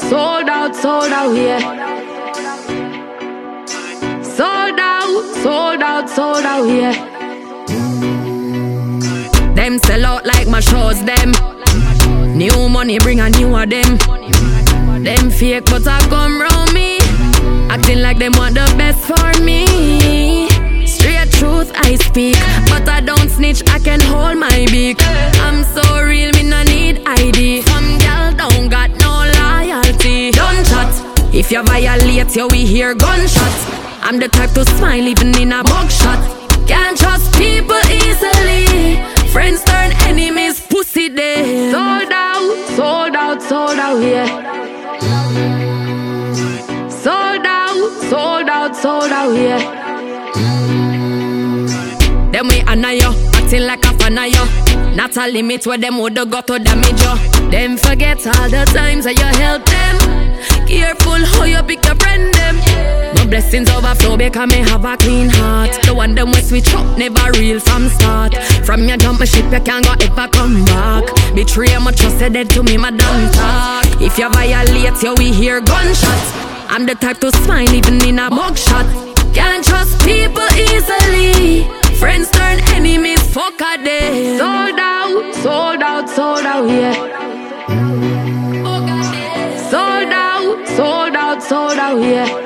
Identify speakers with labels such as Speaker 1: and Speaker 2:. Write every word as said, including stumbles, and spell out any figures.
Speaker 1: sold out, sold out, yeah. Sold out, sold out, sold out, yeah. Them sell out like my shows, them. New money bring a new of them. Them fake but I come round me, acting like them want the best for me. Straight truth I speak, but I don't snitch, I can hold my beak. I'm so real, me no need I D. Some gal don't got no loyalty. Don't chat, if you violate you we hear gunshots. I'm the type to smile even in a mugshot. Can't trust people easily. Friends turn enemies, pussy day. Sold out, sold out, sold out, yeah. Sold out, sold out, sold out, yeah. Them we honor you, acting like a fan of you. Not a limit where them woulda got to damage you. Them forget all the times that you help them. Careful how you pick your friend them. My blessings overflow because me have a clean heart. The one them we switch up, never real from start. From your jump ship you can't go ever come back. Betray my trust, say dead to me, my damn talk. If you violate you we hear gunshots. I'm the type to smile even in a mugshot. Can't trust people easily. Friends turn enemies, fuck a day. Sold out, sold out, sold out, yeah. Sold out, sold out, sold out, yeah.